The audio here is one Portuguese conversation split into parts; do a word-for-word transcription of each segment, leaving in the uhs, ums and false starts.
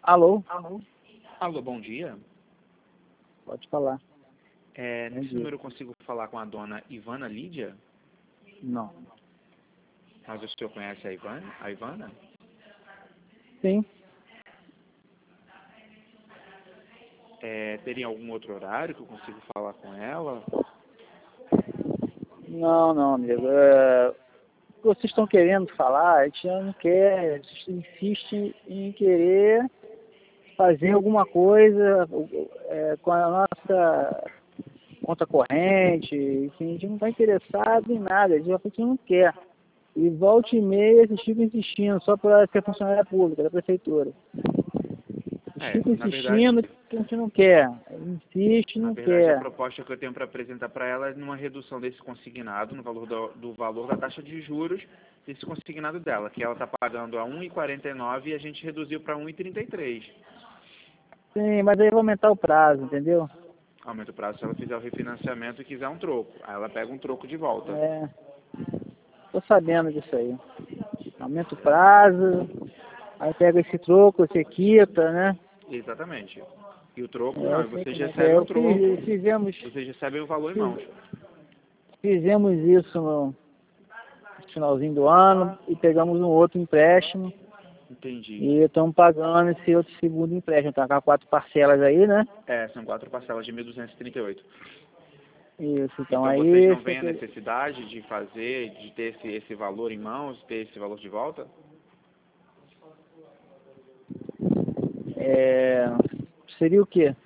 Alô? Alô, bom dia. Pode falar. É, Bom nesse dia. número eu consigo falar com a dona Ivana Lídia? Não. Mas o senhor conhece a Ivana? A Ivana? Sim. É, teria algum outro horário que eu consigo falar com ela? Não, não, amigo. É, o que vocês estão querendo falar, a gente não quer, a gente insiste em querer fazer alguma coisa é, com a nossa conta corrente, enfim, a gente não está interessado em nada, a gente não quer. E volta e meia eles ficam insistindo, só para ser funcionária pública da prefeitura. Eles É, ficam na verdade, insistindo que a gente não quer. Insiste, na não verdade a quer. proposta que eu tenho para apresentar para ela é numa redução desse consignado, no valor do, do valor da taxa de juros desse consignado dela, que ela está pagando a um vírgula quarenta e nove e a gente reduziu para um vírgula trinta e três. Sim, mas aí vai aumentar o prazo, entendeu? Aumenta o prazo se ela fizer o refinanciamento e quiser um troco. Aí ela pega um troco de volta. É, tô sabendo disso aí. Aumenta o prazo, aí pega esse troco, você quita, né? Exatamente. E o troco, É, eu não, sei vocês como é que é. recebem Eu o troco, fiz, fizemos, vocês recebem o valor em fiz- mãos. fizemos isso no finalzinho do ano e pegamos um outro empréstimo Entendi. e estamos pagando esse outro segundo empréstimo. Tá com quatro parcelas aí, né? É, são quatro parcelas de mil duzentos e trinta e oito. Isso, então Então aí vocês não esse veem a aqui- necessidade de fazer, de ter esse, esse valor em mãos, ter esse valor de volta? é, seria o quê?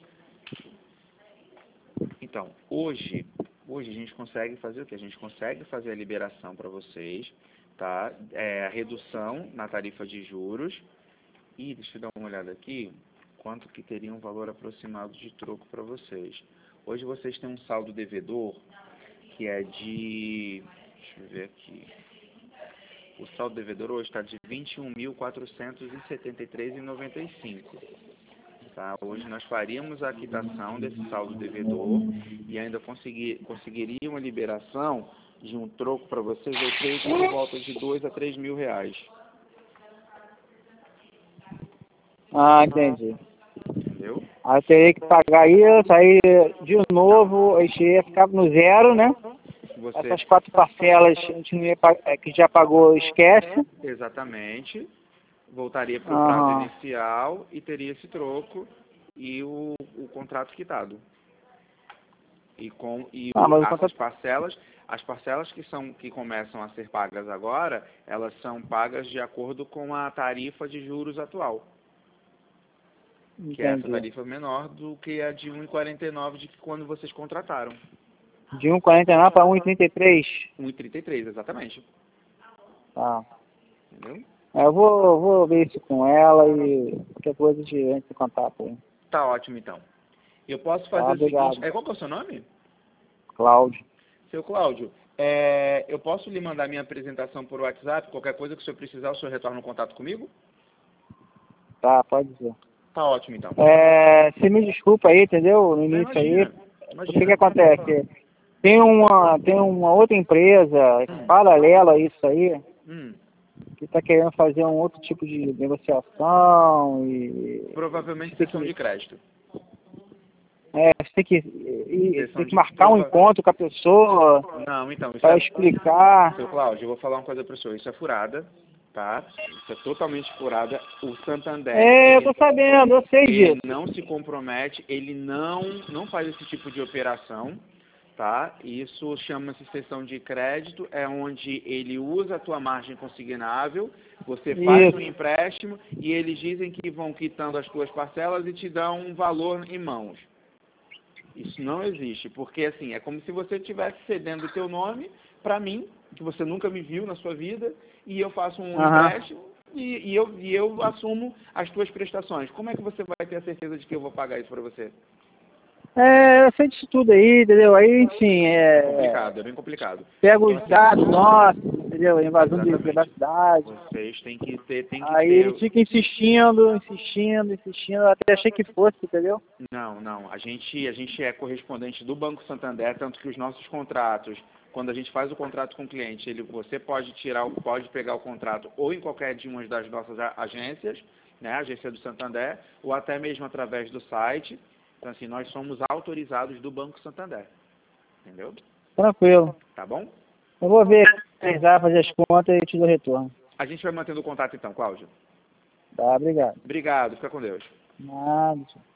Então, hoje, hoje a gente consegue fazer o quê? A gente consegue fazer a liberação para vocês, tá? É, a redução na tarifa de juros. E deixa eu dar uma olhada aqui, quanto que teria um valor aproximado de troco para vocês. Hoje vocês têm um saldo devedor que é de, deixa eu ver aqui, o saldo devedor hoje está de vinte e um mil quatrocentos e setenta e três reais e noventa e cinco centavos. Tá? Hoje nós faríamos a quitação desse saldo devedor e ainda conseguir, conseguiria uma liberação de um troco para vocês, eu creio que por volta de dois a três mil reais. Ah, entendi. Entendeu? Aí eu teria que pagar isso, aí de novo, a gente ia ficar no zero, né? Você, Essas quatro parcelas a gente não ia pa- é, que já pagou, esquece. exatamente, voltaria para o prazo Aham. inicial e teria esse troco e o, o contrato quitado. E, com, e Ah, o, mas o essas contrato... parcelas, as parcelas que, são, que começam a ser pagas agora, elas são pagas de acordo com a tarifa de juros atual. Que é essa Entendi. tarifa menor do que a de um vírgula quarenta e nove de que quando vocês contrataram. De um vírgula quarenta e nove para um vírgula trinta e três. um vírgula trinta e três, exatamente. Tá. Entendeu? É, eu vou, vou ver isso com ela e qualquer coisa a gente entra em contato aí. Tá ótimo, então. Eu posso Tá, fazer o seguinte... obrigado. É, qual que é o seu nome? Cláudio. Seu Cláudio, é, eu posso lhe mandar minha apresentação por WhatsApp? Qualquer coisa que o senhor precisar, o senhor retorna um contato comigo? Tá, pode dizer. Tá ótimo, então. É, você me desculpa aí, entendeu? No Não, início aí. imagina. O que que Imagina. acontece? Tem uma, tem uma outra empresa Hum, paralela a isso aí, hum. que está querendo fazer um outro tipo de negociação e Provavelmente você tem sessão de que, crédito. é, você tem que, e- e Sessão tem que de marcar um prova... encontro com a pessoa Não, então, isso para é... explicar. Seu Cláudio, eu vou falar uma coisa para o senhor. Isso é furada, tá? Isso é totalmente furada. O Santander, É, eu ele, tô sabendo, eu sei ele disso. não se compromete, ele não, não faz esse tipo de operação, tá? Isso chama-se cessão de crédito, é onde ele usa a tua margem consignável, você faz um Isso. empréstimo e eles dizem que vão quitando as tuas parcelas e te dão um valor em mãos. Isso não existe, porque assim, é como se você estivesse cedendo o teu nome para mim, que você nunca me viu na sua vida, e eu faço um Aham. empréstimo e, e, eu, e eu assumo as tuas prestações. Como é que você vai ter a certeza de que eu vou pagar isso para você? É, eu sei disso tudo aí, entendeu? Aí, enfim, É é, complicado, é bem complicado. pega Então, os assim, dados nossos, entendeu? Invasão de exatamente. privacidade. Vocês têm que ter, têm que Aí ter... ele fica insistindo, insistindo, insistindo, eu até achei que fosse, entendeu? Não, não. A gente, a gente é correspondente do Banco Santander, tanto que os nossos contratos quando a gente faz o contrato com o cliente, ele, você pode tirar, pode pegar o contrato ou em qualquer de uma das nossas agências, né, a agência do Santander, ou até mesmo através do site. Então, assim, nós somos autorizados do Banco Santander. Entendeu? Tranquilo. Tá bom? Eu vou ver, pesar, fazer as contas e te dou retorno. A gente vai mantendo o contato então, Cláudio. Tá, obrigado. Obrigado, fica com Deus. Nada.